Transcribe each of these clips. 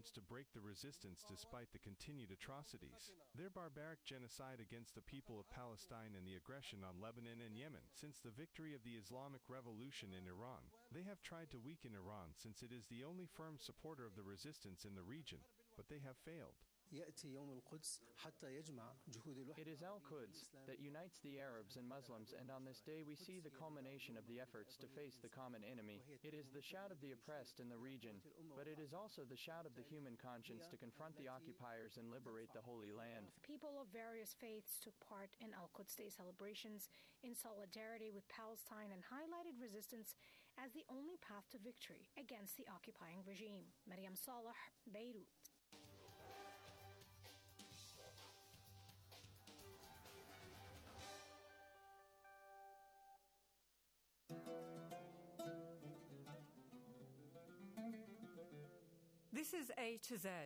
attempts to break the resistance despite the continued atrocities. Their barbaric genocide against the people of Palestine and the aggression on Lebanon and Yemen. Since the victory of the Islamic Revolution in Iran, they have tried to weaken Iran since it is the only firm supporter of the resistance in the region, but they have failed. It is Al-Quds that unites the Arabs and Muslims, and on this day we see the culmination of the efforts to face the common enemy. It is the shout of the oppressed in the region, but it is also the shout of the human conscience to confront the occupiers and liberate the Holy Land. People of various faiths took part in Al-Quds Day celebrations in solidarity with Palestine and highlighted resistance as the only path to victory against the occupying regime. Maryam Saleh, Beirut. This is A to Z.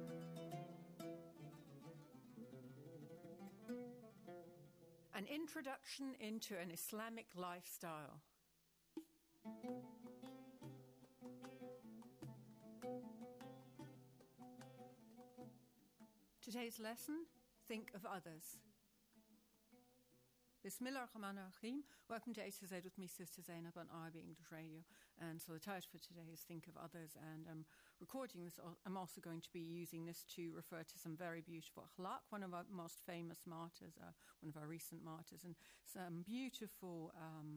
An introduction into an Islamic lifestyle. Today's lesson, think of others. Bismillah ar-Rahman ar-Rahim. Welcome to A to Z with me, Sister Zainab, on IB English Radio. And so the title for today is Think of Others. And I'm recording this. I'm also going to be using this to refer to some very beautiful akhlaq, one of our most famous martyrs, one of our recent martyrs, and some beautiful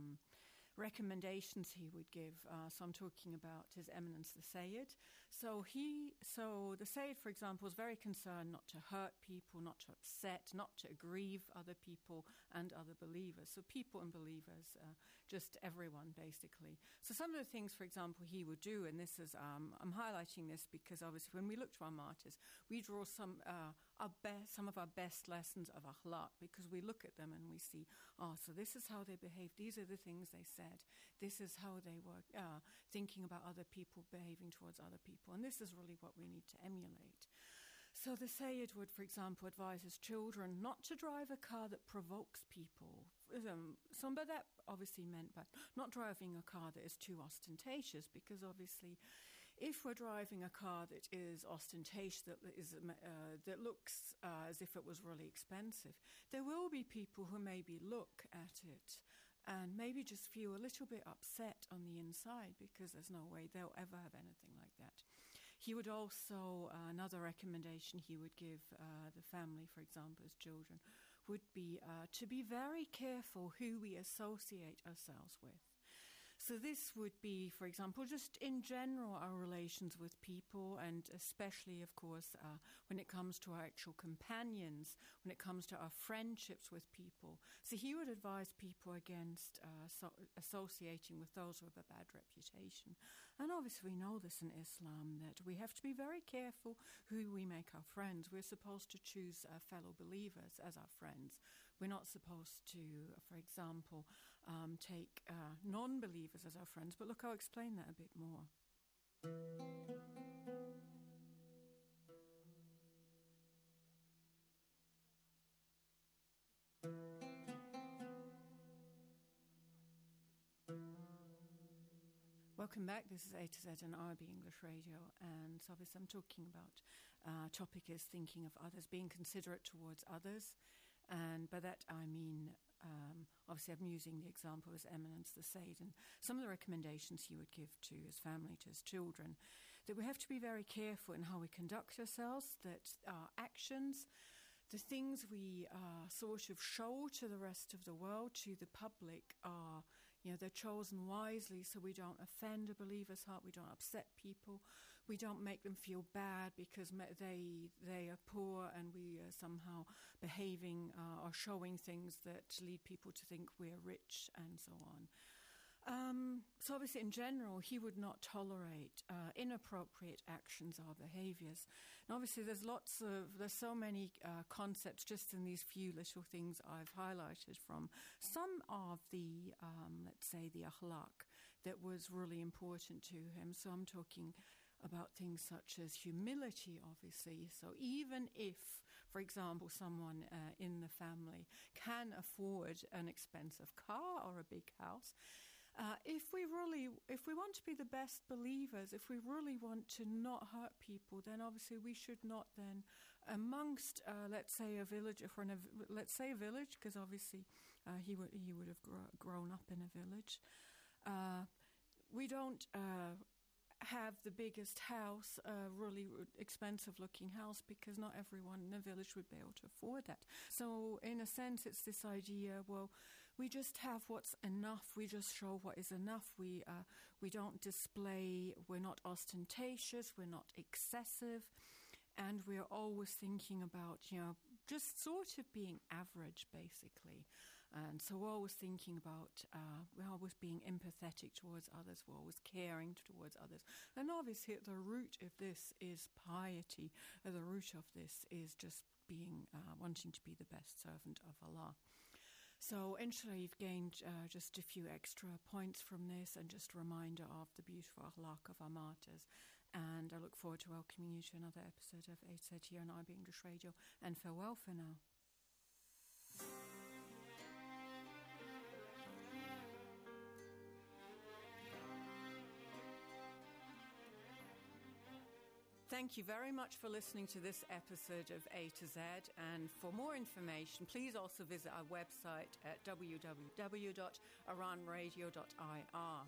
recommendations he would give. So I'm talking about His Eminence the Sayyid. So the Sayyid, for example, was very concerned not to hurt people, not to upset, not to aggrieve other people and other believers. So people and believers, just everyone basically. So some of the things, for example, he would do, and this is I'm highlighting this because obviously when we look to our martyrs, we draw some of our best lessons of akhlaq, because we look at them and we see, so this is how they behaved. These are the things they said. This is how they were thinking about other people, behaving towards other people. And this is really what we need to emulate. So the Sayyid would, for example, advise his children not to drive a car that provokes people. But that obviously meant by not driving a car that is too ostentatious, because obviously if we're driving a car that is ostentatious, that looks as if it was really expensive, there will be people who maybe look at it and maybe just feel a little bit upset on the inside, because there's no way they'll ever have anything like that. He would also, another recommendation he would give the family, for example, his children, would be to be very careful who we associate ourselves with. So this would be, for example, just in general our relations with people, and especially, of course, when it comes to our actual companions, when it comes to our friendships with people. So he would advise people against associating with those who have a bad reputation. And obviously we know this in Islam, that we have to be very careful who we make our friends. We're supposed to choose fellow believers as our friends. We're not supposed to, for example, take non-believers as our friends, but look, I'll explain that a bit more. Welcome back. This is A to Z and IB English Radio, and so obviously I'm talking about topic is thinking of others, being considerate towards others, and by that I mean obviously I'm using the example of His Eminence the Sayyid, and some of the recommendations he would give to his family, to his children, that we have to be very careful in how we conduct ourselves, that our actions, the things we sort of show to the rest of the world, to the public, are, they're chosen wisely, so we don't offend a believer's heart, we don't upset people, we don't make them feel bad because they are poor and we are somehow behaving or showing things that lead people to think we're rich and so on. So obviously in general he would not tolerate inappropriate actions or behaviours. And obviously there's so many concepts just in these few little things I've highlighted from some of the let's say the akhlaq that was really important to him. So I'm talking about things such as humility, obviously. So even if, for example, someone in the family can afford an expensive car or a big house, If we want to be the best believers, if we really want to not hurt people, then obviously we should not then, amongst, let's say a village, because obviously he would have grown up in a village. We don't have the biggest house, really expensive looking house, because not everyone in a village would be able to afford that. So in a sense, it's this idea, well, we just have what's enough. We just show what is enough. We don't display. We're not ostentatious. We're not excessive, and we're always thinking about, just sort of being average, basically. And so we're always thinking about, we're always being empathetic towards others. We're always caring towards others. And obviously, at the root of this is piety. At the root of this is just being, wanting to be the best servant of Allah. So, inshallah, you've gained just a few extra points from this, and just a reminder of the beautiful akhlaq of our martyrs. And I look forward to welcoming you to another episode of A here on IB English Radio. And farewell for now. Thank you very much for listening to this episode of A to Z. And for more information, please also visit our website at www.iranradio.ir.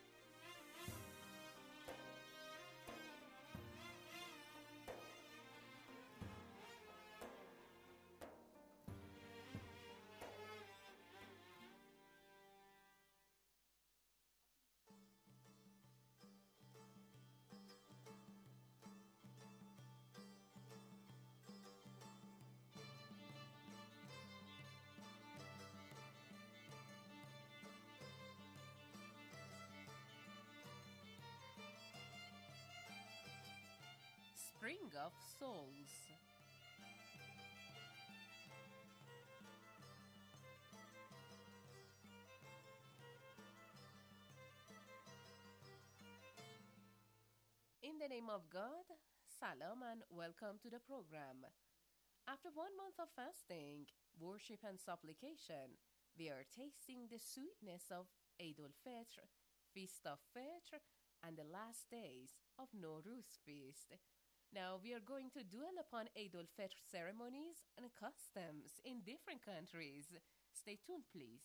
Spring of Souls. In the name of God, salam and welcome to the program. After 1 month of fasting, worship and supplication, we are tasting the sweetness of Eid al-Fitr, Feast of Fitr, and the last days of Nowruz feast. Now we are going to dwell upon Eid al-Fitr ceremonies and customs in different countries. Stay tuned, please.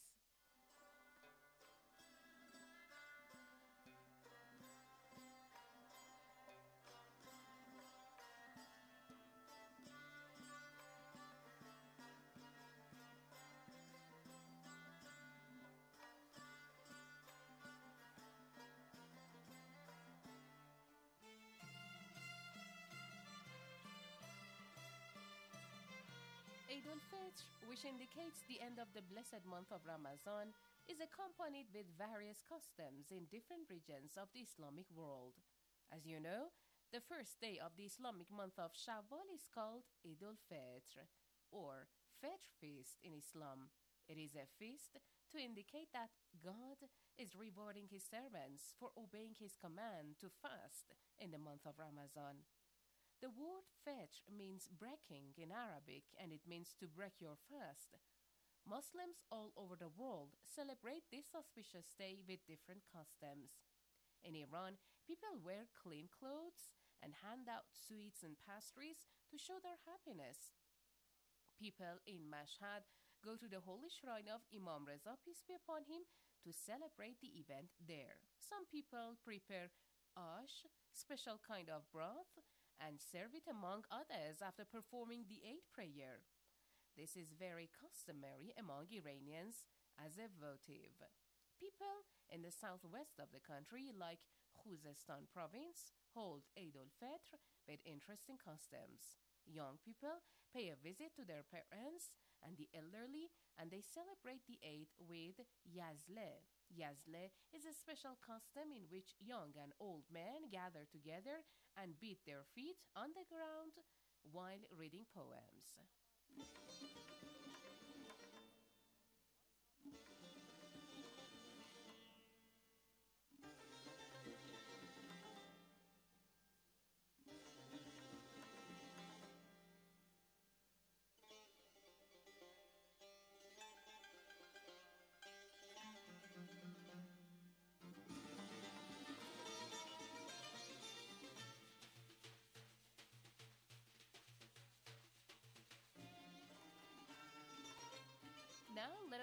Eid al-Fitr, which indicates the end of the blessed month of Ramadan, is accompanied with various customs in different regions of the Islamic world. As you know, the first day of the Islamic month of Shawwal is called Eid al-Fitr, or Fitr feast in Islam. It is a feast to indicate that God is rewarding his servants for obeying his command to fast in the month of Ramadan. The word Fitr means breaking in Arabic, and it means to break your fast. Muslims all over the world celebrate this auspicious day with different customs. In Iran, people wear clean clothes and hand out sweets and pastries to show their happiness. People in Mashhad go to the holy shrine of Imam Reza, peace be upon him, to celebrate the event there. Some people prepare ash, special kind of broth, and serve it among others after performing the Eid prayer. This is very customary among Iranians as a votive. People in the southwest of the country, like Khuzestan province, hold Eid al-Fitr with interesting customs. Young people pay a visit to their parents and the elderly, and they celebrate the Eid with Yazle. Yazle is a special custom in which young and old men gather together and beat their feet on the ground while reading poems.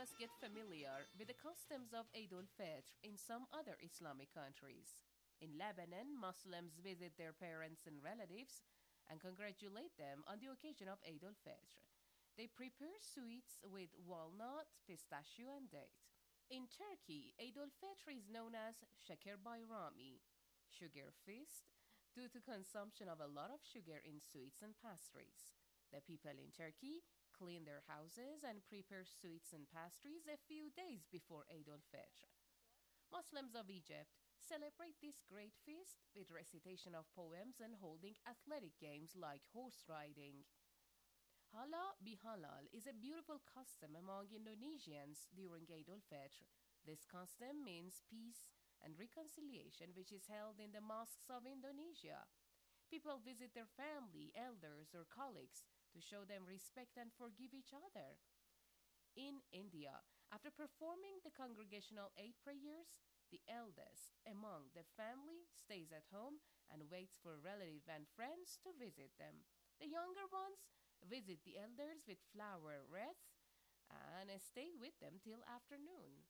us get familiar with the customs of Eid al-Fitr in some other Islamic countries. In Lebanon, Muslims visit their parents and relatives and congratulate them on the occasion of Eid al-Fitr. They prepare sweets with walnut, pistachio, and date. In Turkey, Eid al-Fitr is known as Shaker Bayrami, sugar feast, due to consumption of a lot of sugar in sweets and pastries. The people in Turkey clean their houses and prepare sweets and pastries a few days before Eid al-Fitr. Muslims of Egypt celebrate this great feast with recitation of poems and holding athletic games like horse riding. Halal bihalal is a beautiful custom among Indonesians during Eid al-Fitr. This custom means peace and reconciliation, which is held in the mosques of Indonesia. People visit their family, elders, or colleagues to show them respect and forgive each other. In India, after performing the congregational Eid prayers, the eldest among the family stays at home and waits for relatives and friends to visit them. The younger ones visit the elders with flower wreaths and stay with them till afternoon.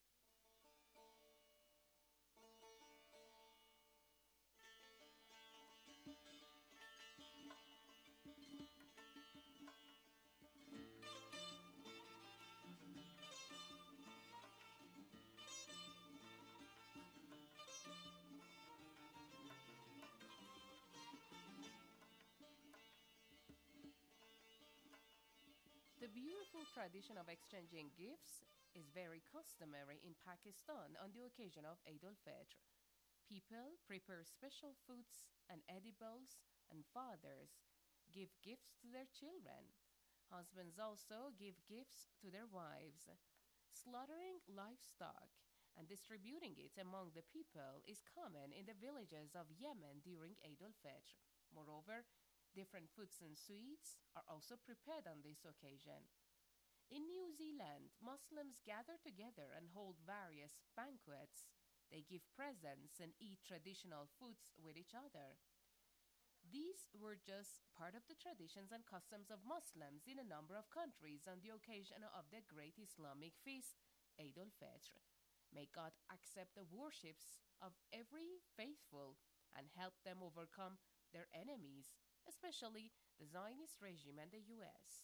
The beautiful tradition of exchanging gifts is very customary in Pakistan on the occasion of Eid al-Fitr. People prepare special foods and edibles, and fathers give gifts to their children. Husbands also give gifts to their wives. Slaughtering livestock and distributing it among the people is common in the villages of Yemen during Eid al-Fitr. Moreover, different foods and sweets are also prepared on this occasion. In New Zealand, Muslims gather together and hold various banquets. They give presents and eat traditional foods with each other. These were just part of the traditions and customs of Muslims in a number of countries on the occasion of the great Islamic feast, Eid al-Fitr. May God accept the worships of every faithful and help them overcome their enemies, especially the Zionist regime and the U.S.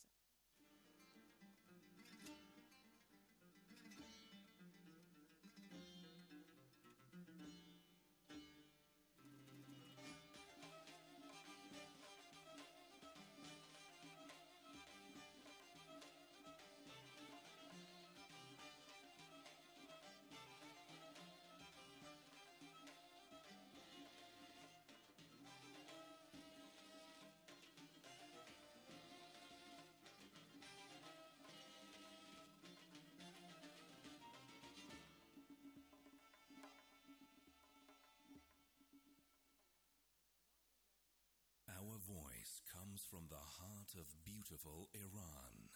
Our voice comes from the heart of beautiful Iran.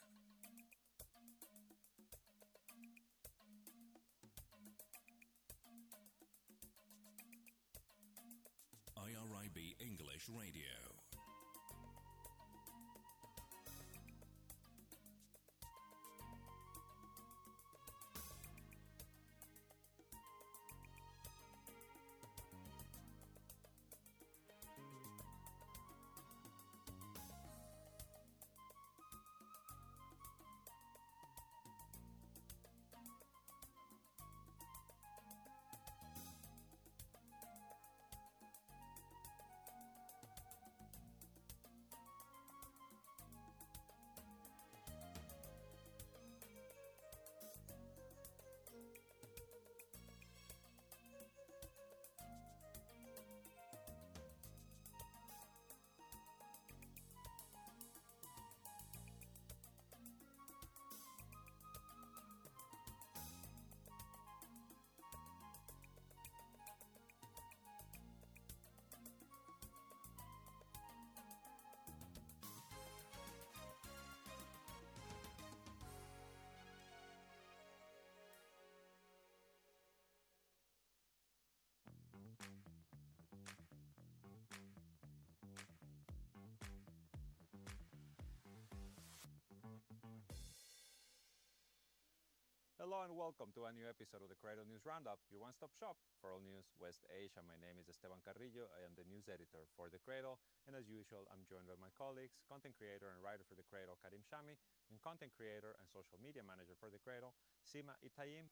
IRIB English Radio. Hello and welcome to a new episode of the Cradle News Roundup, your one-stop shop for all news West Asia. My name is Esteban Carrillo. I am the news editor for The Cradle, and as usual, I'm joined by my colleagues, content creator and writer for The Cradle, Karim Shami, and content creator and social media manager for The Cradle, Sima Itayim.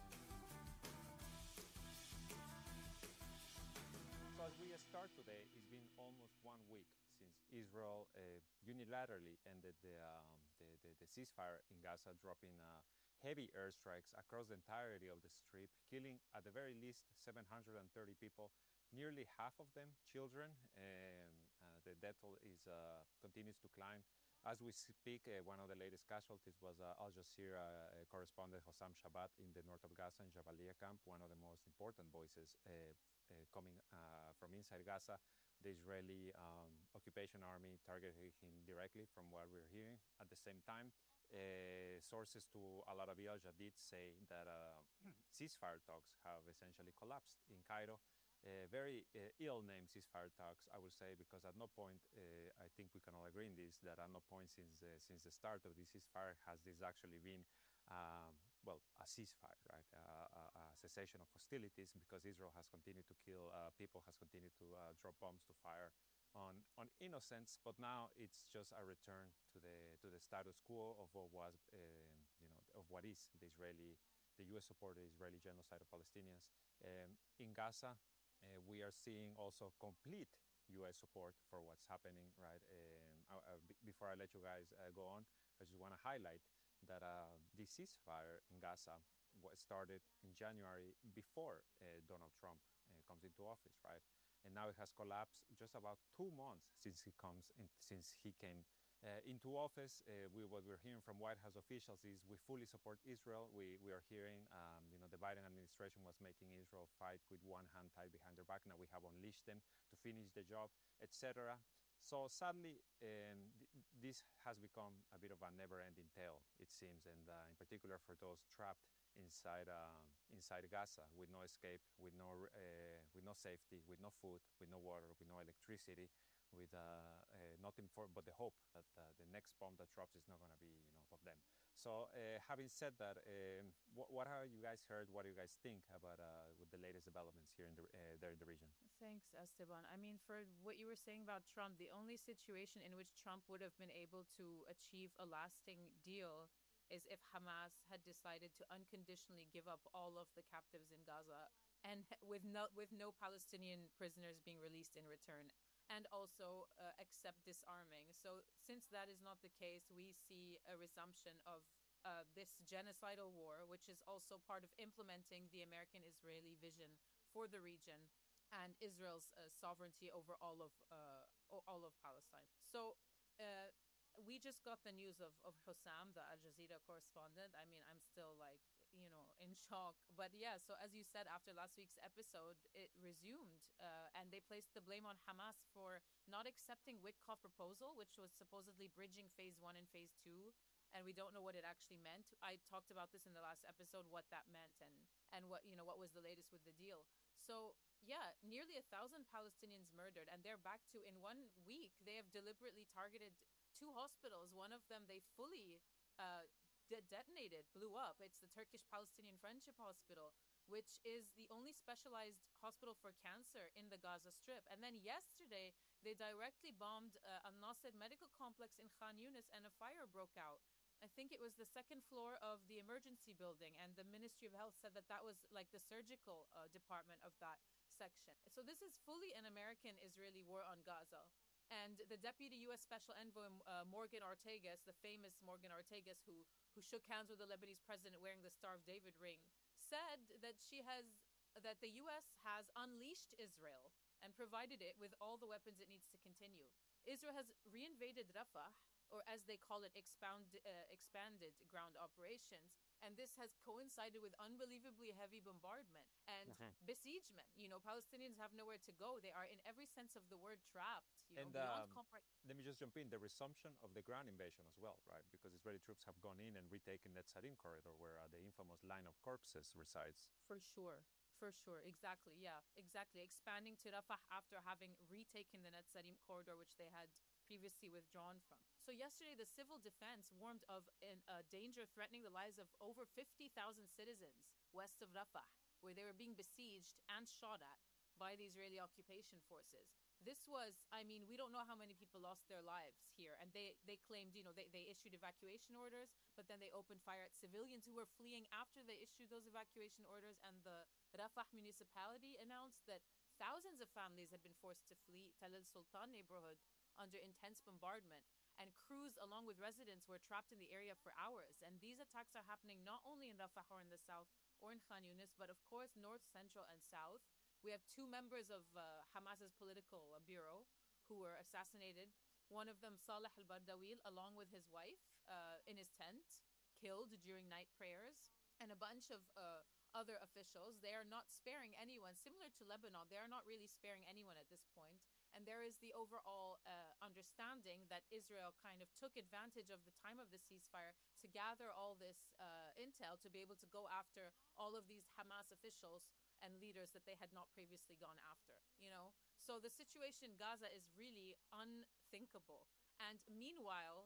So as we start today, it's been almost 1 week since Israel unilaterally ended the ceasefire in Gaza, dropping heavy airstrikes across the entirety of the Strip, killing at the very least 730 people, nearly half of them children. The death toll continues to climb. As we speak, one of the latest casualties was Al Jazeera correspondent Hossam Shabat in the north of Gaza, in Jabalia camp, one of the most important voices coming from inside Gaza. The Israeli occupation army targeted him directly, from what we're hearing. At the same time, sources to Al Arabiya Al Jadid say that ceasefire talks have essentially collapsed in Cairo. Very ill-named ceasefire talks, I would say, because at no point, I think we can all agree in this, that at no point since the start of this ceasefire has this actually been, a ceasefire, right? A cessation of hostilities, because Israel has continued to kill people, has continued to drop bombs, to fire on innocents, but now it's just a return to the status quo of what was, of what is the U.S.-supported Israeli genocide of Palestinians. In Gaza, we are seeing also complete U.S. support for what's happening, right? Before I let you guys go on, I just want to highlight that the ceasefire in Gaza started in January, before Donald Trump comes into office, right? And now it has collapsed just about 2 months since he came into office. What we're hearing from White House officials is we fully support Israel. We are hearing, the Biden administration was making Israel fight with one hand tied behind their back. Now we have unleashed them to finish the job, etc. So sadly, this has become a bit of a never-ending tale, it seems, and in particular for those trapped inside Gaza, with no escape, with no safety, with no food, with no water, with no electricity, with nothing but the hope that the next bomb that drops is not going to be of them. So having said that, what have you guys heard? What do you guys think about with the latest developments here in there in the region? Thanks, Esteban. I mean, for what you were saying about Trump, the only situation in which Trump would have been able to achieve a lasting deal is if Hamas had decided to unconditionally give up all of the captives in Gaza, and with no Palestinian prisoners being released in return, and also accept disarming. So since that is not the case, we see a resumption of this genocidal war, which is also part of implementing the American-Israeli vision for the region and Israel's sovereignty over all of Palestine. So we just got the news of Hossam, the Al Jazeera correspondent. I mean, I'm still in shock. But yeah, so as you said, after last week's episode, it resumed, and they placed the blame on Hamas for not accepting Witkoff proposal, which was supposedly bridging phase 1 and phase 2. And we don't know what it actually meant. I talked about this in the last episode, what that meant, and what was the latest with the deal. So yeah, nearly 1,000 Palestinians murdered, and they're back to, in 1 week, they have deliberately targeted 2 hospitals. One of them they fully detonated, blew up. It's the Turkish-Palestinian Friendship Hospital, which is the only specialized hospital for cancer in the Gaza Strip. And then yesterday, they directly bombed Al-Nasser Medical Complex in Khan Yunis, and a fire broke out. I think it was the 2nd floor of the emergency building, and the Ministry of Health said that was like the surgical department of that section. So this is fully an American-Israeli war on Gaza. And the deputy U.S. Special Envoy, Morgan Ortagus, the famous Morgan Ortagus, who shook hands with the Lebanese president wearing the Star of David ring, said that that the U.S. has unleashed Israel and provided it with all the weapons it needs to continue. Israel has reinvaded Rafah, or as they call it, expanded ground operations. And this has coincided with unbelievably heavy bombardment and besiegement. Palestinians have nowhere to go. They are, in every sense of the word, trapped. Let me just jump in. The resumption of the ground invasion as well, right? Because Israeli troops have gone in and retaken that Netzarim corridor, where the infamous line of corpses resides. For sure. For sure, exactly, yeah, exactly. Expanding to Rafah after having retaken the Netzarim corridor, which they had previously withdrawn from. So yesterday, the civil defense warned of a danger threatening the lives of over 50,000 citizens west of Rafah, where they were being besieged and shot at by the Israeli occupation forces. This was, I mean, we don't know how many people lost their lives here. And they claimed, they issued evacuation orders, but then they opened fire at civilians who were fleeing after they issued those evacuation orders. And the Rafah municipality announced that thousands of families had been forced to flee Tal al-Sultan neighborhood under intense bombardment. And crews, along with residents, were trapped in the area for hours. And these attacks are happening not only in Rafah or in the south or in Khan Yunis, but of course, north, central, and south. We have two members of Hamas's political bureau who were assassinated. One of them, Saleh al-Bardawil, along with his wife in his tent, killed during night prayers. And a bunch of other officials. They are not sparing anyone. Similar to Lebanon, they are not really sparing anyone at this point. And there is the overall understanding that Israel kind of took advantage of the time of the ceasefire to gather all this intel to be able to go after all of these Hamas officials and leaders that they had not previously gone after, So the situation in Gaza is really unthinkable. And meanwhile,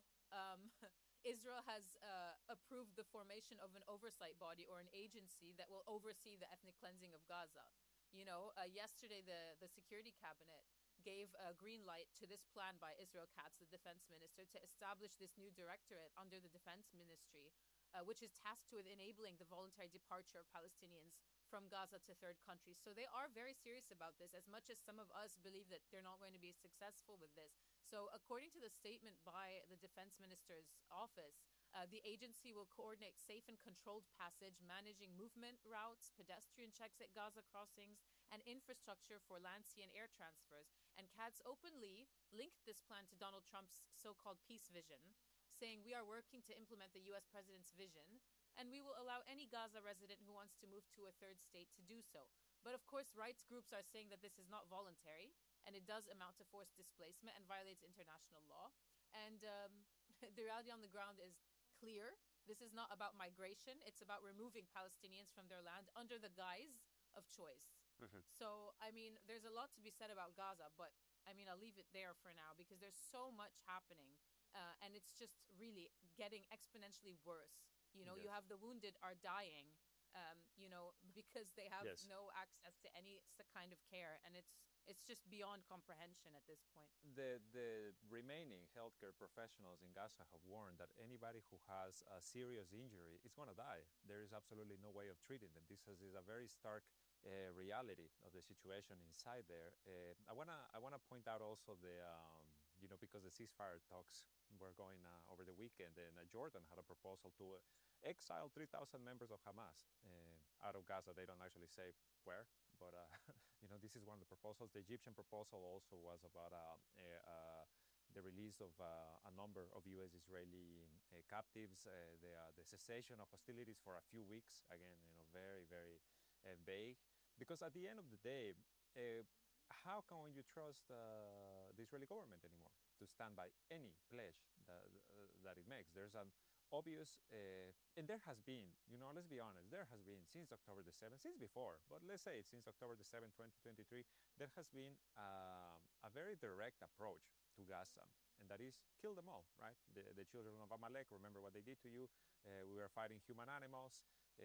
Israel has approved the formation of an oversight body or an agency that will oversee the ethnic cleansing of Gaza. Yesterday, the Security Cabinet gave a green light to this plan by Israel Katz, the defense minister, to establish this new directorate under the defense ministry, which is tasked with enabling the voluntary departure of Palestinians from Gaza to third countries. So they are very serious about this, as much as some of us believe that they're not going to be successful with this. So according to the statement by the defense minister's office, the agency will coordinate safe and controlled passage, managing movement routes, pedestrian checks at Gaza crossings, and infrastructure for land, sea, and air transfers. And Katz openly linked this plan to Donald Trump's so-called peace vision, saying, "We are working to implement the U.S. president's vision, and we will allow any Gaza resident who wants to move to a third state to do so." But of course, rights groups are saying that this is not voluntary, and it does amount to forced displacement and violates international law. And the reality on the ground is clear. This is not about migration. It's about removing Palestinians from their land under the guise of choice. Mm-hmm. So, I mean, there's a lot to be said about Gaza, but I mean, I'll leave it there for now because there's so much happening, and it's just really getting exponentially worse. You have the wounded are dying, because they have no access to any kind of care, and it's just beyond comprehension at this point. The remaining healthcare professionals in Gaza have warned that anybody who has a serious injury is going to die. There is absolutely no way of treating them. This is a very stark reality of the situation inside there. I wanna point out also because the ceasefire talks were going over the weekend, and Jordan had a proposal to exile 3,000 members of Hamas out of Gaza. They don't actually say where, but this is one of the proposals. The Egyptian proposal also was about the release of a number of U.S.-Israeli captives, the cessation of hostilities for a few weeks. Again, very, very vague. Because at the end of the day, how can you trust the Israeli government anymore to stand by any pledge that it makes? There's an obvious, and there has been, let's be honest, there has been since October the 7th, since before, but let's say since October the 7th, 2023, there has been a very direct approach to Gaza, and that is kill them all, right? The children of Amalek, remember what they did to you. We are fighting human animals.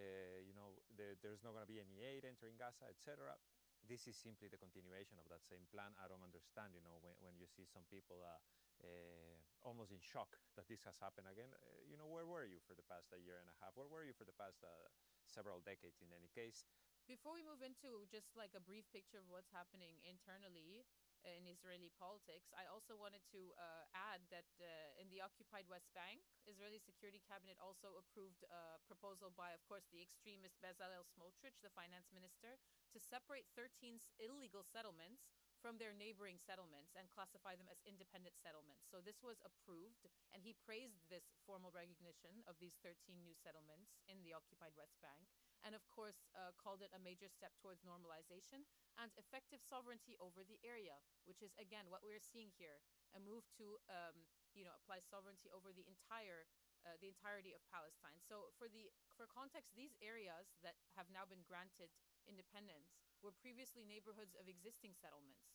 There's not going to be any aid entering Gaza, etc. This is simply the continuation of that same plan. I don't understand, when you see some people almost in shock that this has happened again. Where were you for the past year and a half? Where were you for the past several decades in any case? Before we move into just like a brief picture of what's happening internally in Israeli politics, I also wanted to add that in the occupied West Bank, Israeli Security Cabinet also approved a proposal by, of course, the extremist Bezalel Smotrich, the finance minister, to separate 13 illegal settlements from their neighboring settlements and classify them as independent settlements. So this was approved, and he praised this formal recognition of these 13 new settlements in the occupied West Bank, and of course called it a major step towards normalization and effective sovereignty over the area, which is, again, what we're seeing here, a move to apply sovereignty over the entire the entirety of Palestine. So for context, these areas that have now been granted independence were previously neighborhoods of existing settlements,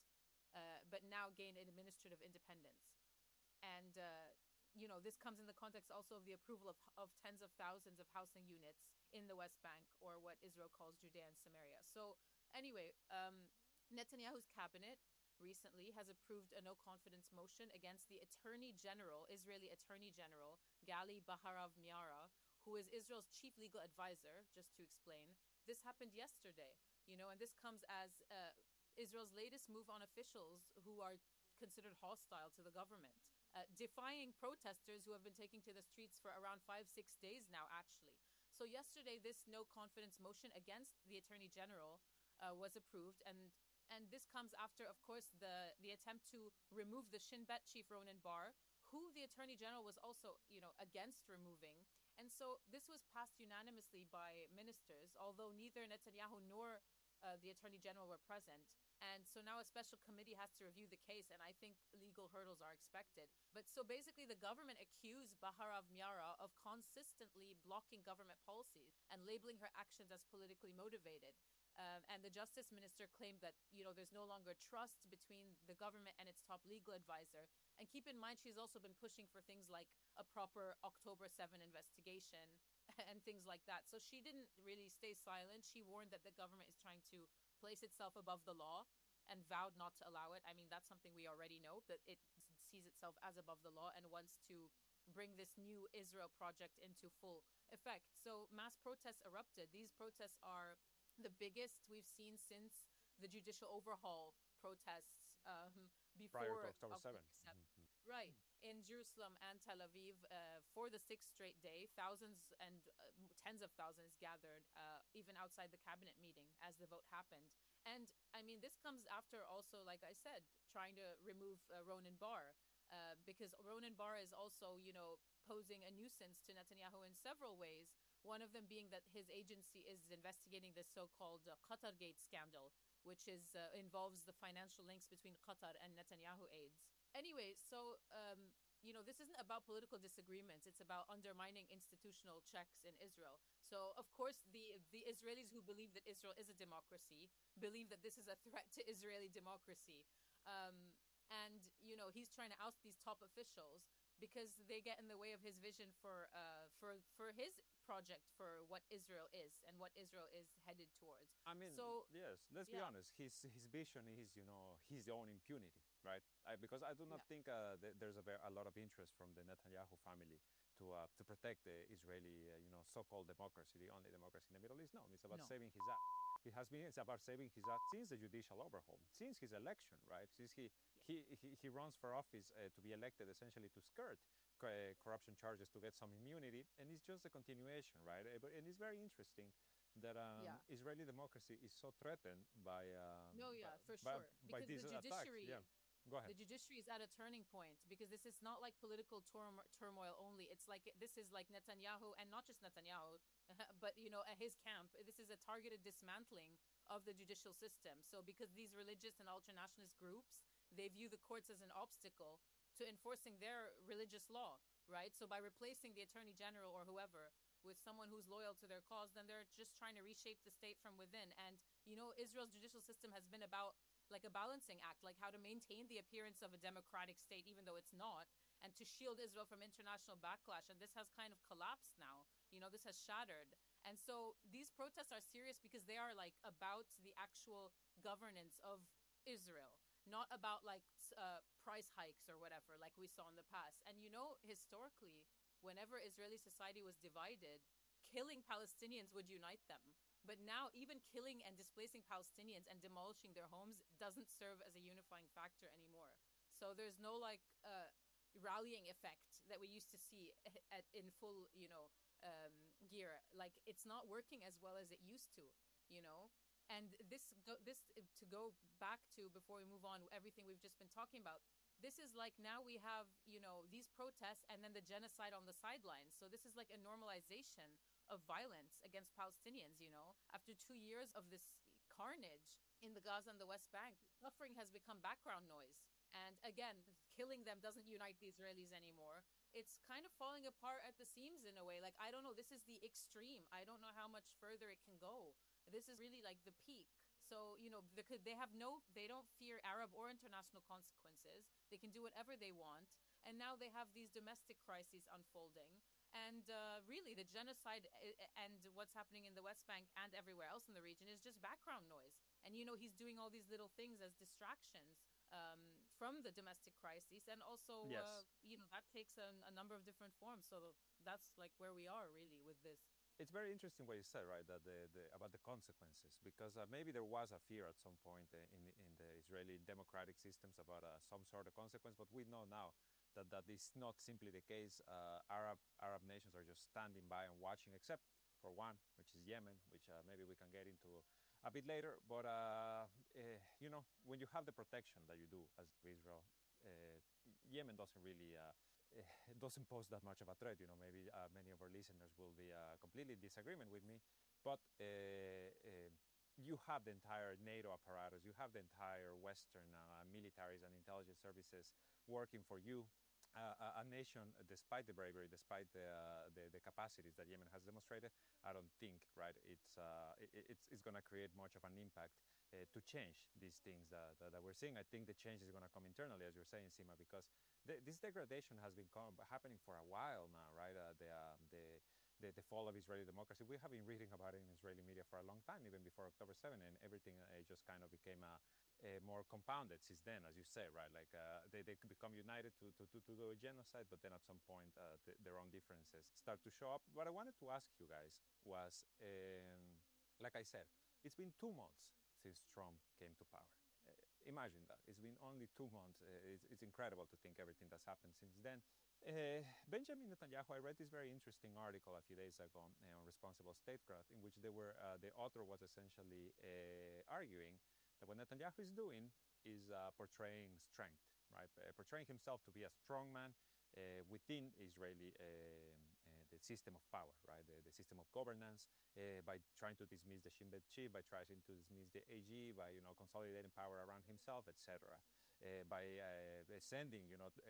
but now gained an administrative independence. And this comes in the context also of the approval of tens of thousands of housing units in the West Bank, or what Israel calls Judea and Samaria. So anyway, Netanyahu's cabinet recently has approved a no-confidence motion against the Israeli Attorney General, Gali Baharav Miara, who is Israel's chief legal advisor, just to explain. This happened yesterday, and this comes as Israel's latest move on officials who are considered hostile to the government, defying protesters who have been taking to the streets for around 5-6 days now, actually. So yesterday, this no-confidence motion against the Attorney General was approved, and this comes after, of course, the attempt to remove the Shin Bet chief Ronen Bar, who the Attorney General was also, against removing. And so this was passed unanimously by ministers, although neither Netanyahu nor the Attorney General were present. And so now a special committee has to review the case, and I think legal hurdles are expected. But so basically the government accused Baharav Miara of consistently blocking government policies and labeling her actions as politically motivated. And the justice minister claimed that, there's no longer trust between the government and its top legal advisor. And keep in mind, she's also been pushing for things like a proper October 7 investigation and things like that. So she didn't really stay silent. She warned that the government is trying to place itself above the law and vowed not to allow it. I mean, that's something we already know, that it sees itself as above the law and wants to bring this new Israel project into full effect. So mass protests erupted. These protests are the biggest we've seen since the judicial overhaul protests before prior to October 7th. Mm-hmm. Right. In Jerusalem and Tel Aviv, for the 6th straight day, thousands and tens of thousands gathered, even outside the cabinet meeting as the vote happened. And I mean, this comes after also, like I said, trying to remove Ronen Bar, because Ronen Bar is also, posing a nuisance to Netanyahu in several ways. One of them being that his agency is investigating the so-called Qatargate scandal, which involves the financial links between Qatar and Netanyahu aides. Anyway, so, this isn't about political disagreements. It's about undermining institutional checks in Israel. So, of course, the Israelis who believe that Israel is a democracy believe that this is a threat to Israeli democracy. And, he's trying to oust these top officials because they get in the way of his vision for his project for what Israel is and what Israel is headed towards. I mean, so, yes, let's be honest. His vision is, his own impunity, right? Because I do not think there's a lot of interest from the Netanyahu family to protect the Israeli, so-called democracy, the only democracy in the Middle East. No, it's about saving his ass. It's about saving his ass since the judicial overhaul, since his election, right? Since he runs for office to be elected essentially to skirt corruption charges to get some immunity, and it's just a continuation, right? And it's very interesting that Israeli democracy is so threatened by because these the judiciary. attacks. Yeah. Go ahead. The judiciary is at a turning point because this is not like political turmoil only. It's like this is like Netanyahu, and not just Netanyahu, but his camp. This is a targeted dismantling of the judicial system. So because these religious and ultranationalist groups, they view the courts as an obstacle to enforcing their religious law, right? So by replacing the Attorney General or whoever with someone who's loyal to their cause, then they're just trying to reshape the state from within. And Israel's judicial system has been about like a balancing act, like how to maintain the appearance of a democratic state, even though it's not, and to shield Israel from international backlash. And this has kind of collapsed now. This has shattered. And so these protests are serious because they are like about the actual governance of Israel, not about like price hikes or whatever, like we saw in the past. And historically, whenever Israeli society was divided, killing Palestinians would unite them. But now even killing and displacing Palestinians and demolishing their homes doesn't serve as a unifying factor anymore. So there's no like rallying effect that we used to see in full, gear. Like it's not working as well as it used to, And this to go back to, before we move on, everything we've just been talking about, this is like now we have, these protests and then the genocide on the sidelines. So this is like a normalization of violence against Palestinians, After 2 years of this carnage in the Gaza and the West Bank, suffering has become background noise. And again, killing them doesn't unite the Israelis anymore. It's kind of falling apart at the seams in a way. Like, I don't know, this is the extreme. I don't know how much further it can go. This is really like the peak. So, they don't fear Arab or international consequences. They can do whatever they want. And now they have these domestic crises unfolding. And really, the genocide and what's happening in the West Bank and everywhere else in the region is just background noise. And, he's doing all these little things as distractions from the domestic crises. And also, Yes. That takes a number of different forms. So that's like where we are really with this. It's very interesting what you said, right? That about the consequences, because maybe there was a fear at some point in the Israeli democratic systems about some sort of consequence, but we know now that is not simply the case. Arab nations are just standing by and watching, except for one, which is Yemen, which maybe we can get into a bit later. But when you have the protection that you do as Israel, Yemen doesn't really. Doesn't pose that much of a threat. Maybe many of our listeners will be completely in disagreement with me, but you have the entire NATO apparatus, you have the entire Western militaries and intelligence services working for you. A nation, despite the bravery, despite the capacities that Yemen has demonstrated, I don't think, right, it's going to create much of an impact to change these things that we're seeing. I think the change is going to come internally, as you're saying, Sima, because this degradation has been happening for a while now, right? The fall of Israeli democracy. We have been reading about it in Israeli media for a long time, even before October 7, and everything just kind of became more compounded since then, as you say, right? Like they become united to do a genocide, but then at some point their own differences start to show up. What I wanted to ask you guys was, like I said, it's been 2 months since Trump came to power. Imagine that. It's been only 2 months. It's incredible to think everything that's happened since then. Benjamin Netanyahu, I read this very interesting article a few days ago on responsible statecraft, in which the author was essentially arguing that what Netanyahu is doing is portraying strength, right? Portraying himself to be a strong man within Israeli the system of power, right? The system of governance, by trying to dismiss the Shin Bet chief, by trying to dismiss the AG, by consolidating power around himself, etc. By sending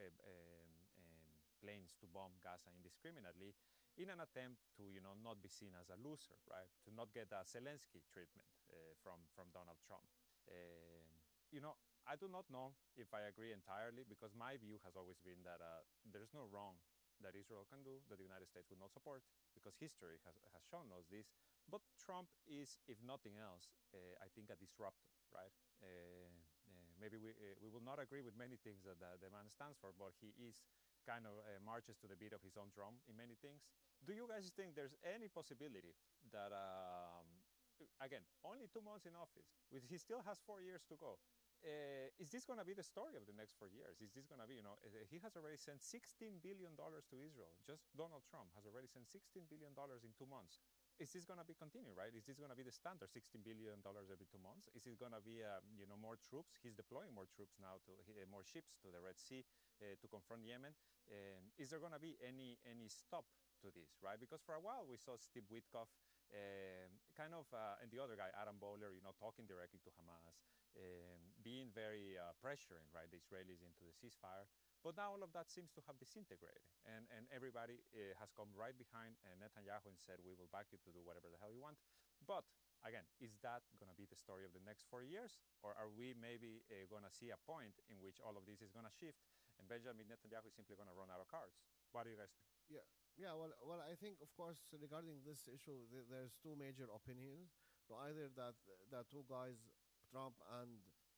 planes to bomb Gaza indiscriminately, in an attempt to not be seen as a loser, right? To not get a Zelensky treatment from Donald Trump. I do not know if I agree entirely, because my view has always been that there's no wrong that Israel can do that the United States would not support, because history has shown us this. But Trump is, if nothing else, I think a disruptor, right? Maybe we will not agree with many things that the man stands for, but he is kind of marches to the beat of his own drum in many things. Do you guys think there's any possibility that, again, only 2 months in office, he still has 4 years to go, is this going to be the story of the next 4 years? Is this going to be, he has already sent $16 billion to Israel. Just Donald Trump has already sent $16 billion in 2 months. Is this going to be continued, right? Is this going to be the standard, $16 billion every 2 months? Is it going to be, more troops? He's deploying more troops now, more ships to the Red Sea to confront Yemen. Is there going to be any stop to this, right? Because for a while we saw Steve Witkoff and the other guy, Adam Bowler, talking directly to Hamas, being very pressuring, right, the Israelis into the ceasefire. But now all of that seems to have disintegrated, and everybody has come right behind Netanyahu and said, we will back you to do whatever the hell you want. But again, is that going to be the story of the next 4 years? Or are we maybe going to see a point in which all of this is going to shift and Benjamin Netanyahu is simply going to run out of cards? What do you guys think? Yeah. Well, I think, of course, regarding this issue, there's two major opinions. Either that two guys, Trump and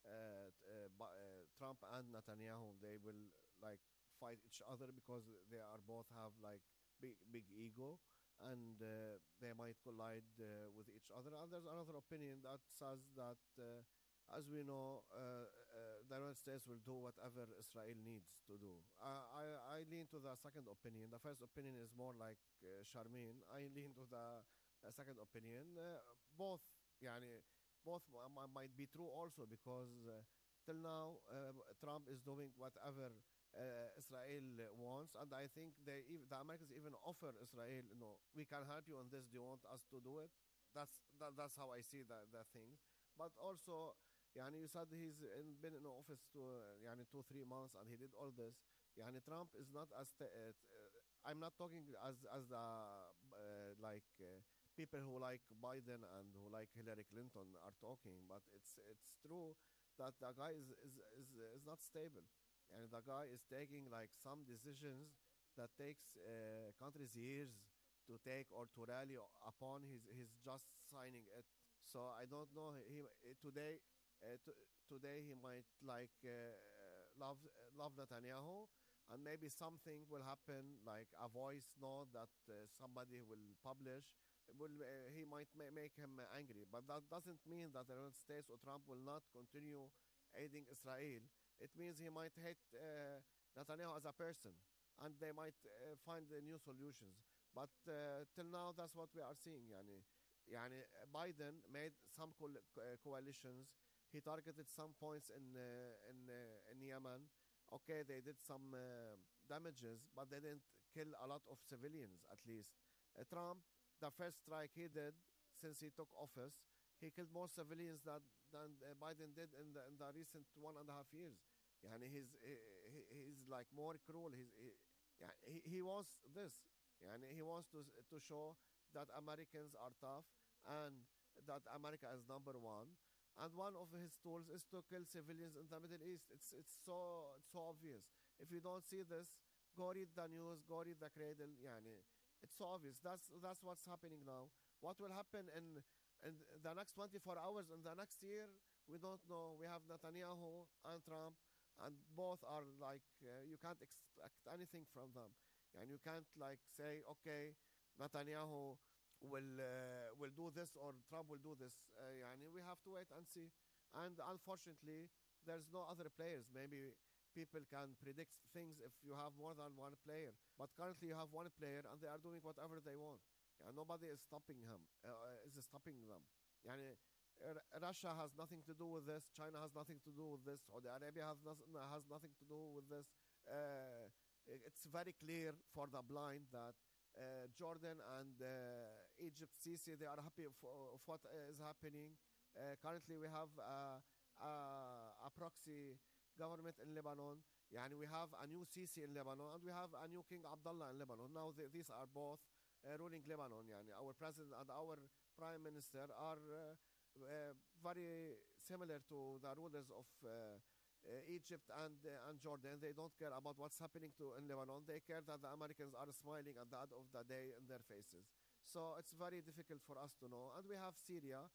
Netanyahu, they will fight each other because they are both have big ego, and they might collide with each other. And there's another opinion that says that, as we know, the United States will do whatever Israel needs to do. I lean to the second opinion. The first opinion is more like Sharmeen. I lean to the second opinion. Both might be true also, because till now Trump is doing whatever Israel wants, and I think the Americans even offer Israel, we can help you on this. Do you want us to do it? That's how I see the things. But also, يعني you said been in office يعني 2-3 months and he did all this. يعني Trump is not I'm not talking as the like people who like Biden and who like Hillary Clinton are talking, but it's true that the guy is not stable, and the guy is taking like some decisions that takes countries years to take or to rally upon. He's just signing it. So I don't know. Today he might like love Netanyahu, and maybe something will happen, like a voice note that somebody will publish. He might make him angry, but that doesn't mean that the United States or Trump will not continue aiding Israel. It means he might hate Netanyahu as a person, and they might find new solutions. But till now, that's what we are seeing. Yani Biden made some coalitions. He targeted some points in Yemen. Okay, they did some damages, but they didn't kill a lot of civilians, at least. Trump, the first strike he did since he took office, he killed more civilians than Biden did in the recent 1.5 years. Yani he's like more cruel. He wants this. Yani he wants to show that Americans are tough and that America is number one. And one of his tools is to kill civilians in the Middle East. It's so obvious. If you don't see this, go read the news, go read the Cradle. Yani, it's so obvious. That's what's happening now. What will happen in the next 24 hours in the next year, we don't know. We have Netanyahu and Trump, and both are like you can't expect anything from them. And you can't like say, okay, Netanyahu will do this or Trump will do this. We have to wait and see. And unfortunately, there's no other players. Maybe people can predict things if you have more than one player. But currently you have one player and they are doing whatever they want. Nobody is stopping them. Russia has nothing to do with this. China has nothing to do with this. Saudi Arabia has nothing to do with this. It's very clear for the blind that Jordan and Egypt, Sisi, they are happy of what is happening. Currently, we have a proxy government in Lebanon. We have a new Sisi in Lebanon, and we have a new King Abdullah in Lebanon. Now, these are both ruling Lebanon. Our president and our prime minister are very similar to the rulers of Egypt and Jordan. They don't care about what's happening in Lebanon. They care that the Americans are smiling at the end of the day in their faces. So it's very difficult for us to know. And we have Syria.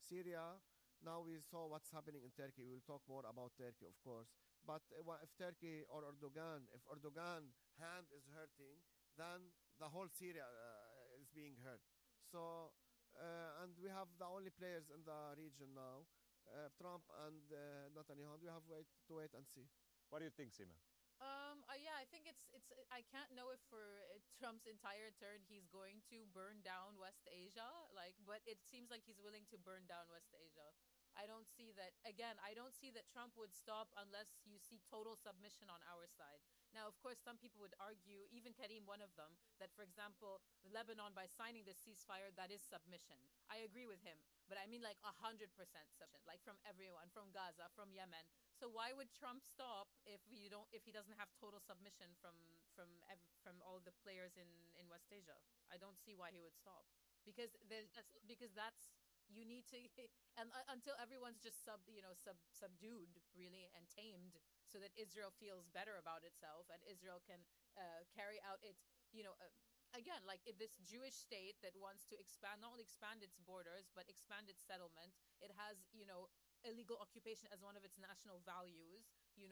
Now we saw what's happening in Turkey. We'll talk more about Turkey, of course. But if Turkey or Erdogan hand is hurting, then the whole Syria is being hurt. So, and we have the only players in the region now, Trump and Netanyahu. We have to wait and see. What do you think, Sima? Yeah, I think it's. I can't know if for Trump's entire term he's going to burn down West Asia. But it seems like he's willing to burn down West Asia. I don't see that. Again, I don't see that Trump would stop unless you see total submission on our side. Now, of course, some people would argue, even Karim, one of them, that, for example, Lebanon, by signing the ceasefire, that is submission. I agree with him, but I mean 100% submission, like from everyone, from Gaza, from Yemen. So why would Trump stop if he doesn't have total submission from all the players in West Asia? I don't see why he would stop, because that's you need to, and until everyone's just subdued really and tamed, so that Israel feels better about itself and Israel can carry out its again, like this Jewish state that wants to not only expand its borders but expand its settlement. It has illegal occupation as one of its national values.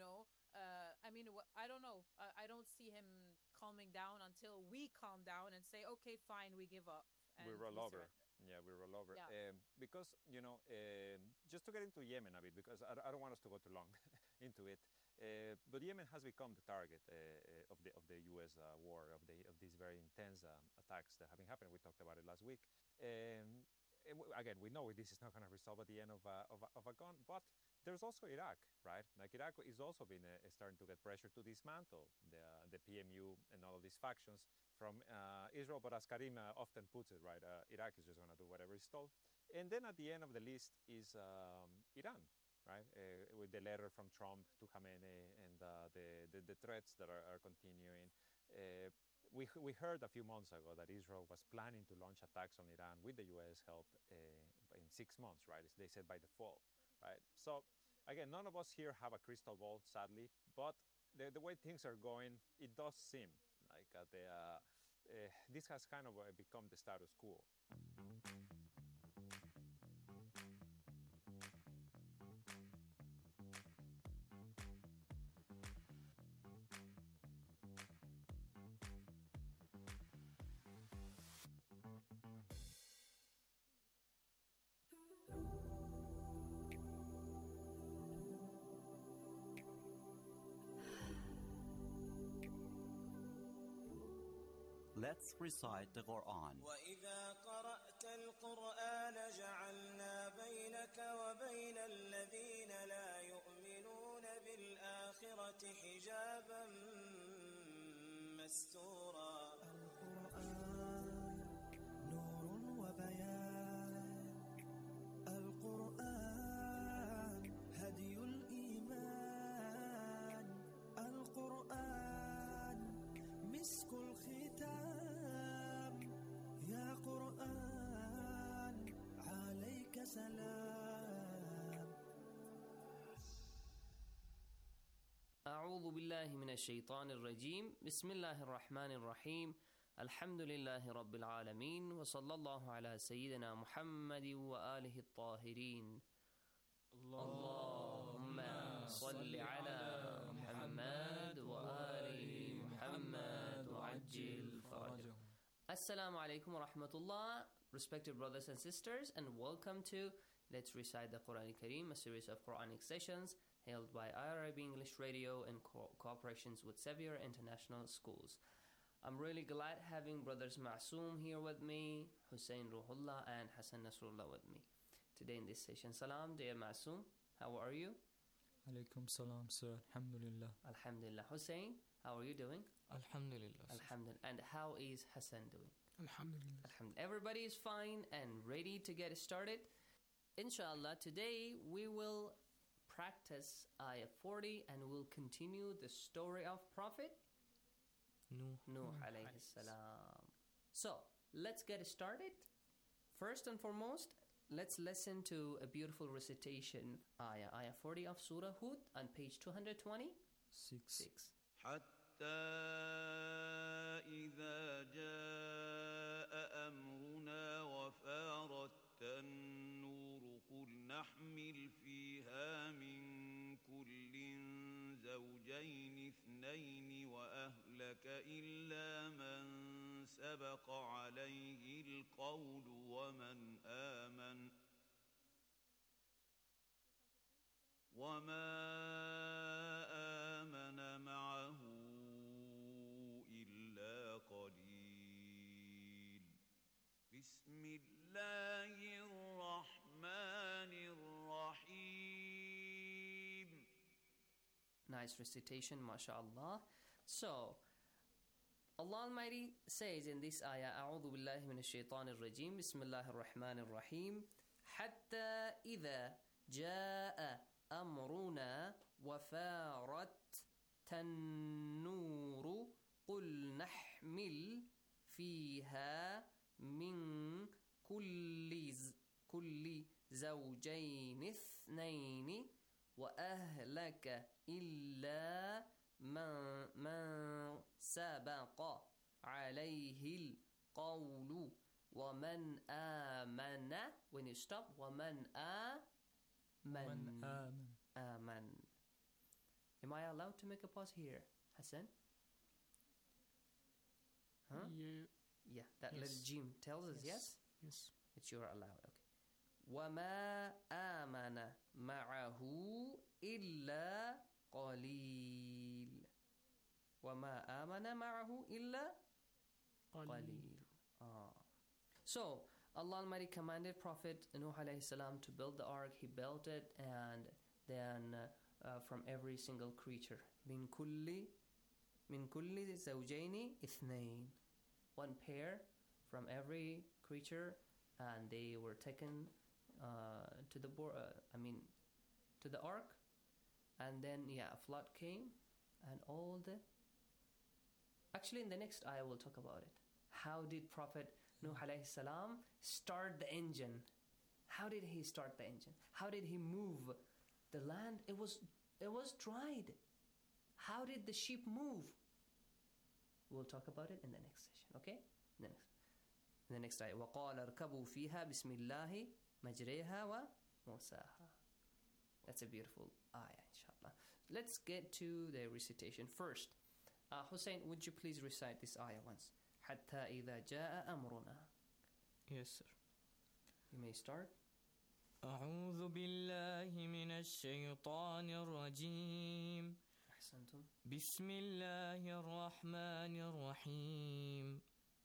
I mean, I don't know. I don't see him calming down until we calm down and say, okay, fine, we give up. And we roll over. Yeah, we roll over. Yeah. Because, just to get into Yemen a bit, because I don't want us to go too long into it. But Yemen has become the target of the U.S. War, of these very intense attacks that have been happening. We talked about it last week. Again, we know this is not going to resolve at the end of a gun, but there's also Iraq, right? Like Iraq is also been starting to get pressure to dismantle the PMU and all of these factions from Israel. But as Karim often puts it, right, Iraq is just going to do whatever is told. And then at the end of the list is Iran. right? With the letter from Trump to Khamenei and the threats that are continuing. We heard a few months ago that Israel was planning to launch attacks on Iran with the U.S. help in 6 months, right? They said by the fall, right? So again, none of us here have a crystal ball, sadly, but the way things are going, it does seem like this has kind of become the status quo. Let's recite the Quran. وَإِذَا قَرَأْتَ الْقُرْآنَ جَعَلْنَا بَيْنَكَ وَبَيْنَ الَّذِينَ لَا يُؤْمِنُونَ بِالْآخِرَةِ حِجَابًا مَسْتُورًا. القرآن نور وبيان، القرآن هدي الإيمان، القرآن مسك الختام، يا قرآن عليك سلام. أعوذ بالله من الشيطان الرجيم. بسم الله الرحمن الرحيم. الحمد لله رب العالمين، وصلى الله على سيدنا محمد وآله الطاهرين. اللهم صل على محمد وآل محمد وعجل فرجهم. Assalamu alaikum wa rahmatullah, respected brothers and sisters, and welcome to Let's Recite the Quran Kareem, a series of Quranic sessions held by IRIB English Radio in cooperations with Sevier International Schools. I'm really glad having brothers Ma'soom here with me, Hussein Ruhullah and Hassan Nasrullah with me today in this session. Salam, dear Ma'soom, how are you? Alaikum salam, sir. Alhamdulillah. Alhamdulillah. Hussein, how are you doing? Alhamdulillah. Alhamdulillah. And how is Hassan doing? Alhamdulillah. Alhamdulillah. Everybody is fine and ready to get started. Inshallah, today we will practice Ayah 40 and we'll continue the story of Prophet Nuh alayhi salam. So, let's get started. First and foremost, let's listen to a beautiful recitation, Ayah 40 of Surah Hud on page 226. حتى إذا جاء أمرنا وفارت النور قل نحمل فيها من كل زوجين اثنين وأهلك إلا من سبق عليه القول ومن آمن وما آمن معه إلا قليل. بسم الله الرحمن الرحيم. Nice recitation, mashallah. So, Allah Almighty says in this ayah, أعوذ بالله من الشيطان الرجيم بسم الله الرحمن الرحيم حتى إذا جاء أمرنا وفارت النور قل نحمل فيها من كل زوجين اثنين وأهلك إلا من سبق عليه القول ومن آمن. When you stop, ومن آمن. Am I allowed to make a pause here, Hassan? Huh? Yeah, that yes. little jim tells us yes? Yes. That you are allowed, okay. وَمَا آمَنَ مَعَهُ إِلَّا قَلِيلٌ. وَمَا آمَنَ مَعَهُ إِلَّا قَلِيلٌ. So, Allah Almighty commanded Prophet Nuh alayhi salam to build the ark. He built it, and then from every single creature, min kulli zawjaini ithnain, one pair from every creature, and they were taken to to the ark, and then a flood came, and all the... Actually, in the next ayah we'll talk about it. How did Prophet Nuh alayhi salam start the engine? How did he start the engine? How did he move the land? It was dried. How did the sheep move? We'll talk about it in the next session, okay? In the next ayah. وَقَالَ ارْكَبُوا فِيهَا بِسْمِ اللَّهِ مَجْرِيهَا وَمُرْسَاهَا. That's a beautiful ayah, inshallah. Let's get to the recitation. First, Hussein, would you please recite this ayah once? حَتَّى إِذَا جَاءَ أَمْرُنَا. Yes, sir. You may start. أعوذ بالله من الشيطان الرجيم. أحسنتم. بسم الله الرحمن الرحيم.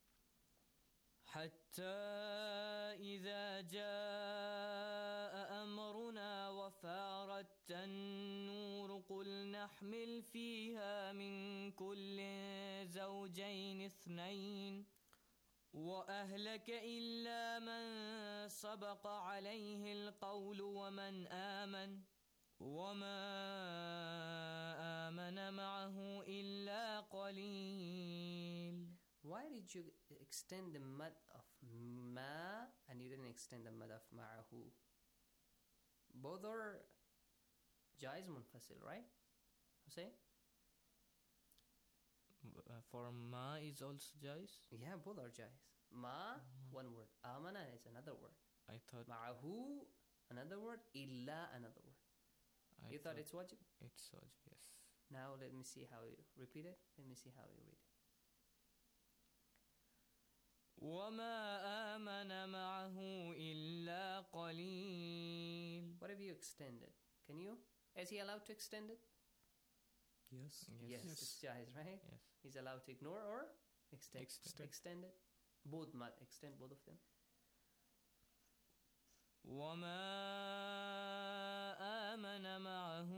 حتى إذا جاء أمرنا وفارت النور قل نحمل فيها من كل زوجين اثنين وأهلك إلا من سبق عليه القول ومن آمن وما آمن معه إلا قليل. Why did you extend the mad of ma and you didn't extend the mad of ma'ahu? Both are jaiz munfasil, right? Hussein? For ma is also jais? Yeah, both are jais. Ma, one word. Amana is another word. I thought... Ma'ahu, another word. Illa, another word. You thought it's wajib? It's wajib, yes. Now let me see how you repeat it. Let me see how you read it. وَمَا آمَنَ مَعَهُ إِلَّا قَلِيلٌ. What have you extended? Can you? Is he allowed to extend it? Yes. Yes. It's jaiz, right? Yes. He's allowed to ignore or extend. Extend it. Both mad. Extend both of them. وَمَا آمَنَ مَعَهُ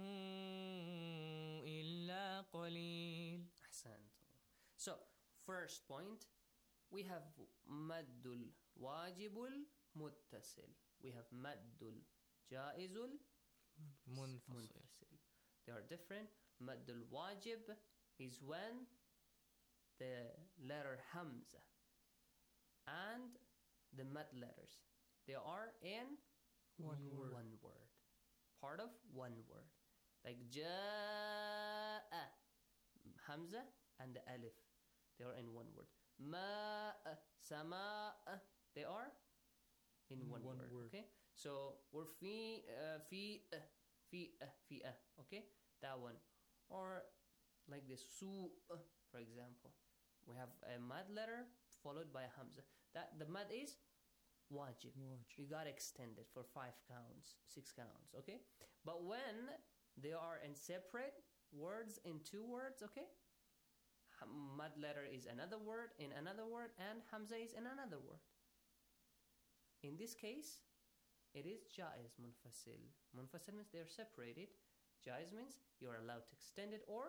إِلَّا قَلِيلٌ. أحسنتم. So, first point, we have maddul wajibul muttasil. We have maddul jaizul munfasil. They are different. Maddul wajib is when the letter hamza and the mad letters, they are in one word. Part of one word. Like ja'a, hamza and the alif, they are in one word. Ma'a, sama'a, they are in one word. Okay, so we're fi'a, okay, that one. Or like this su, for example, we have a mad letter followed by a hamza. That the mad is wajib. You got extended for 5 counts, 6 counts, okay? But when they are in separate words, in 2 words, okay? Mad letter is another word, in another word, and hamza is in another word. In this case, it is jaiz munfasil. Munfasil means they are separated. Jaiz means you are allowed to extend it or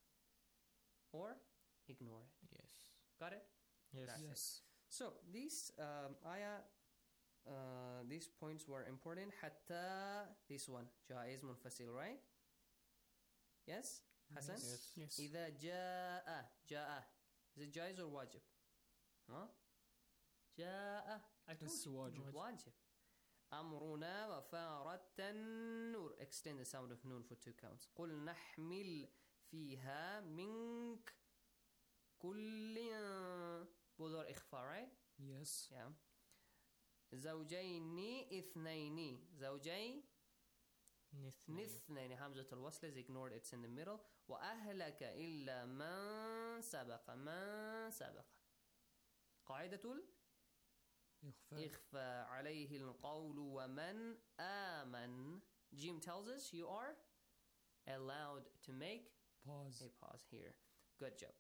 ignore it. Yes. Got it? Yes. So these ayah, these points were important. Hatta, this one, jaiz munfasil, right? Yes? Hassan? Yes. إذا جاء. Is it jaiz or wajib? Huh? جاء. I told It's you. wajib. Wajib. أمرنا وفارت النور. Extend the sound of noon for 2 counts. قل نحمل فيها منك كل. Both are إخفاء, right? Yes. Yeah. زوجين اثنين. زوجين اثنين. همزة الوصل is ignored. It's in the middle. وأهلك إلا من سبق. قاعدة إخفاء عليه القول ومن آمن. Jim tells us you are allowed to make a pause here. Good job.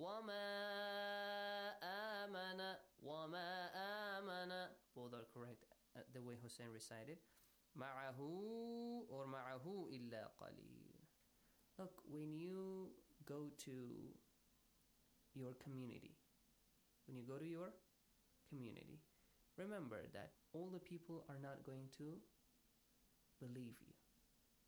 وما آمن. Both are correct the way Hussein recited. معه or معه إلا قليل. Look, when you go to your community, remember that all the people are not going to believe you.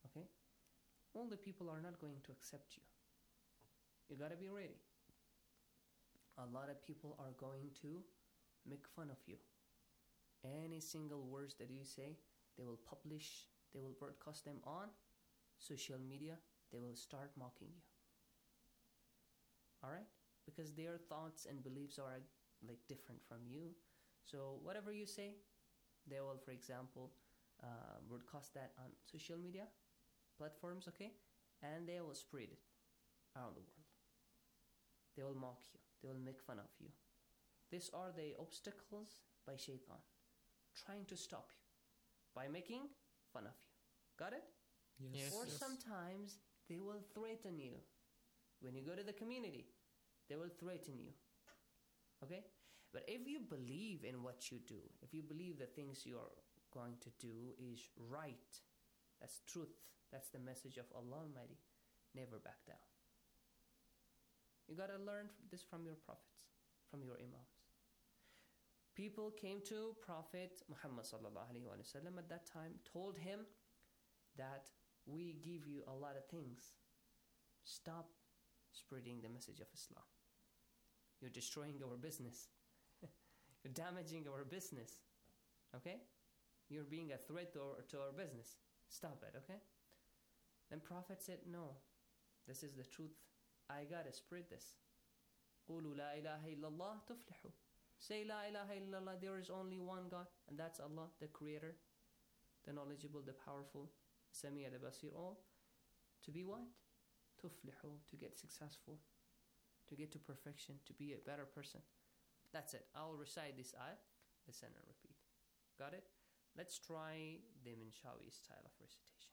Okay? All the people are not going to accept you. You gotta be ready. A lot of people are going to make fun of you. Any single words that you say, they will publish, they will broadcast them on social media, they will start mocking you. Alright? Because their thoughts and beliefs are like different from you. So whatever you say, they will, for example, broadcast that on social media platforms, okay? And they will spread it around the world. They will mock you. They will make fun of you. These are the obstacles by Shaitan, trying to stop you by making fun of you. Got it? Yes. Or sometimes they will threaten you. When you go to the community, they will threaten you. Okay? But if you believe in what you do, if you believe the things you are going to do is right, that's truth, that's the message of Allah Almighty, never back down. You gotta learn this from your prophets, from your imams. People came to Prophet Muhammad sallallahu alaihi wasallam at that time, told him that we give you a lot of things. Stop spreading the message of Islam. You're destroying our business. You're damaging our business. Okay? You're being a threat to our business. Stop it, okay? Then Prophet said, no, this is the truth. I gotta spread this. قُولُوا لَا إِلَهَ إِلَّا اللَّهِ تُفْلِحُوا. Say La ilaha illallah, there is only one God, and that's Allah, the Creator, the knowledgeable, the powerful, Sami' al-Basir, all. To be what? Tuflihu, to get successful, to get to perfection, to be a better person. That's it. I'll recite this ayah, listen and repeat. Got it? Let's try the Minshawi style of recitation.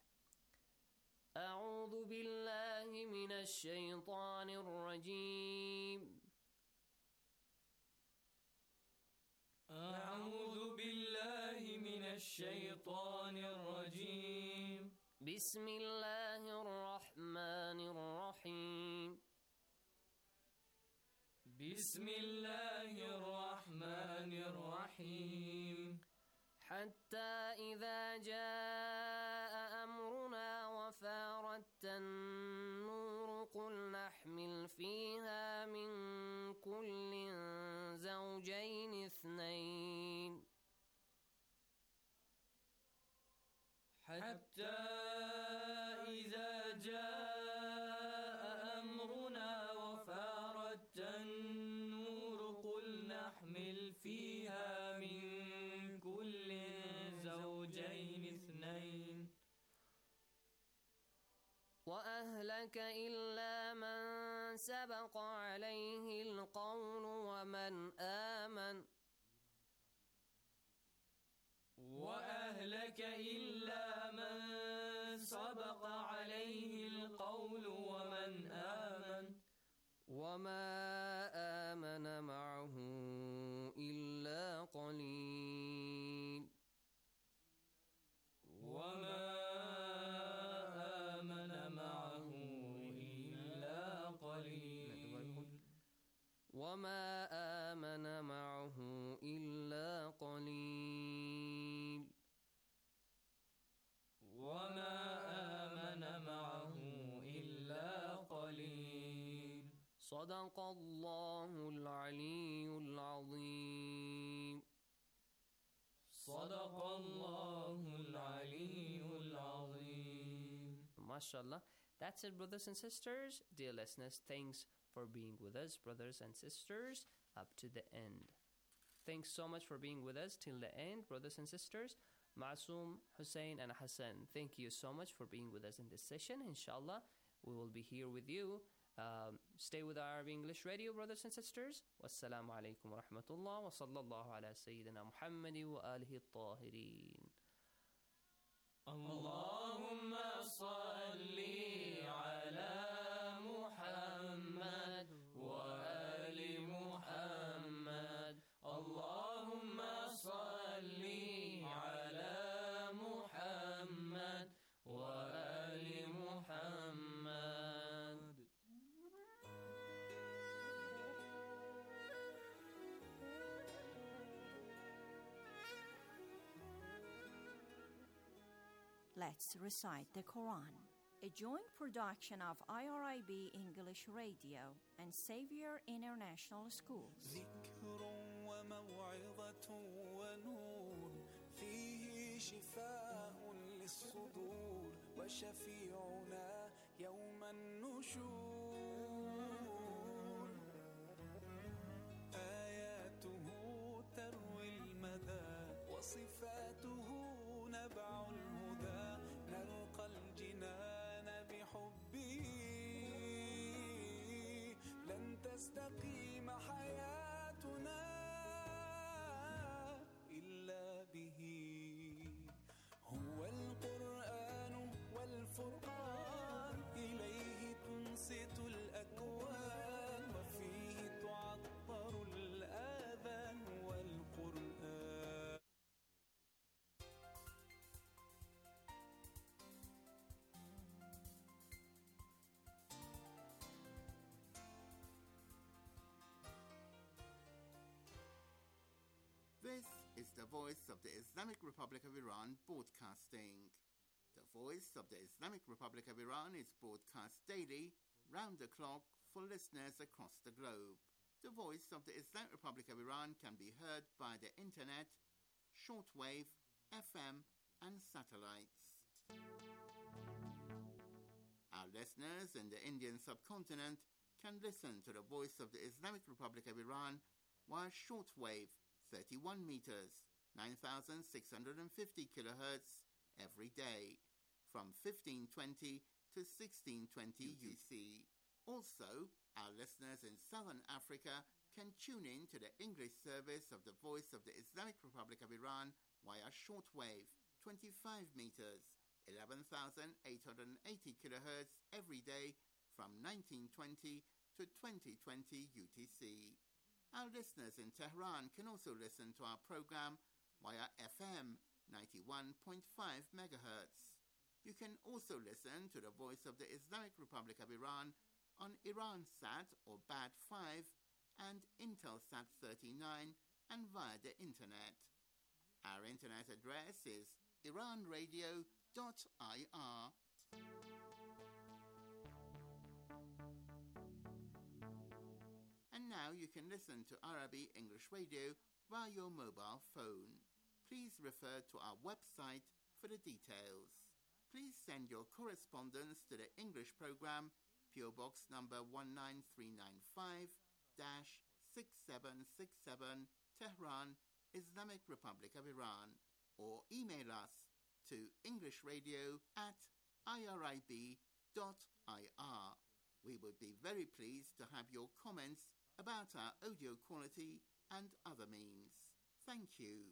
أعوذ بالله من الشيطان الرجيم. أعوذ بالله من الشيطان الرجيم. بسم الله الرحمن الرحيم. بسم الله الرحمن الرحيم. حتى إذا جاء أمرنا وفارت النور قل نحمل فيها من كل زوجين اثنين. حتى إذا جاء أمرنا وفارت النور قل نحمل فيها من كل زوجين اثنين. وأهلك إلا من سبق عليه القول ومن آمن. وأهلك إلا من سبق عليه القول ومن آمن. وما آمن معه إلا قليل. وما آمن معه إلا قليل. وما آمن معه إلا قليل. وما آمن معه إلا قليل. صدق الله العلي العظيم. صدق الله العلي العظيم. MashaAllah. That's it, brothers and sisters. Dear listeners, thanks for being with us, brothers and sisters, up to the end. Thanks so much for being with us till the end, brothers and sisters. Masoom, Hussein, and Hassan, thank you so much for being with us in this session. Inshallah, we will be here with you. Stay with our English radio, brothers and sisters. Wassalamu alaikum wa rahmatullah wa sallallahu ala Sayyidina Muhammadi wa alihi at-tahirin. Allahumma salli ala Muhammad wa ali Muhammad. Allahumma salli ala Muhammad wa ali Muhammad. Let's Recite the Quran, a joint production of IRIB English Radio and Xavier International Schools. ذكر وموعظة ونور فيه شفاء للصدور وشفيعنا يوم النشور آياته تروي المدى وصفاته نبع الهدى نلقى الجنان بحبه لن تستقيم حياتنا إلا به هو القرآن والفرقان إليه تنصت الأكوان وفيه تعطر الآذان والقرآن. This is the Voice of the Islamic Republic of Iran broadcasting. The Voice of the Islamic Republic of Iran is broadcast daily, round the clock, for listeners across the globe. The Voice of the Islamic Republic of Iran can be heard by the internet, shortwave, FM, and satellites. Our listeners in the Indian subcontinent can listen to the Voice of the Islamic Republic of Iran via shortwave 31 meters, 9,650 kilohertz every day, from 1520 to 1620 UTC. Also, our listeners in Southern Africa can tune in to the English service of the Voice of the Islamic Republic of Iran via shortwave 25 meters, 11,880 kilohertz every day, from 1920 to 2020 UTC. Our listeners in Tehran can also listen to our program via FM 91.5 megahertz. You can also listen to the Voice of the Islamic Republic of Iran on Iransat or BAD5 and Intelsat 39 and via the internet. Our internet address is iranradio.ir. And now you can listen to Arabi English Radio via your mobile phone. Please refer to our website for the details. Please send your correspondence to the English program, PO Box number 19395-6767, Tehran, Islamic Republic of Iran, or email us to englishradio@irib.ir. We would be very pleased to have your comments about our audio quality and other means. Thank you.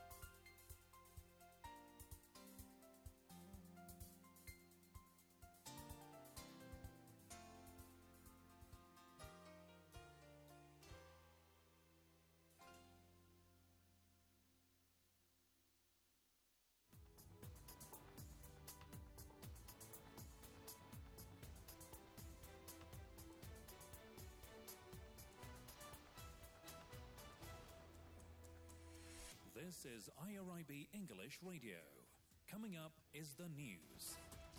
This is IRIB English Radio. Coming up is the news.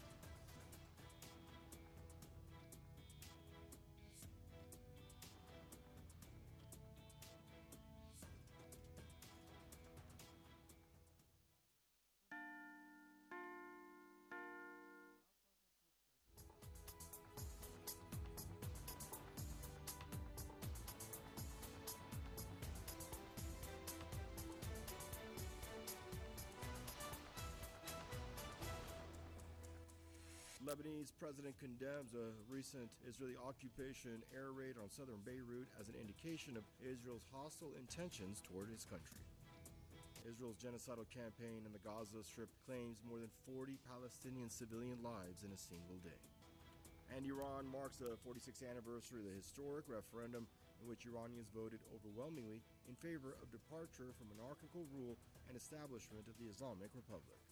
Lebanese president condemns a recent Israeli occupation air raid on southern Beirut as an indication of Israel's hostile intentions toward his country. Israel's genocidal campaign in the Gaza Strip claims more than 40 Palestinian civilian lives in a single day. And Iran marks the 46th anniversary of the historic referendum in which Iranians voted overwhelmingly in favor of departure from monarchical rule and establishment of the Islamic Republic.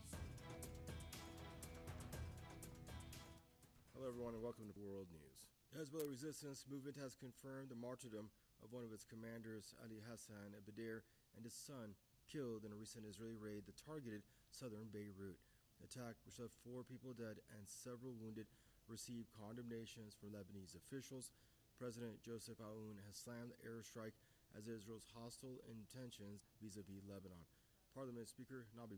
Hello, everyone, and welcome to World News. Hezbollah resistance movement has confirmed the martyrdom of one of its commanders, Ali Hassan Badir, and his son, killed in a recent Israeli raid that targeted southern Beirut. The attack, which left 4 people dead and several wounded, received condemnations from Lebanese officials. President Joseph Aoun has slammed the airstrike as Israel's hostile intentions vis-a-vis Lebanon. Parliament Speaker Nabi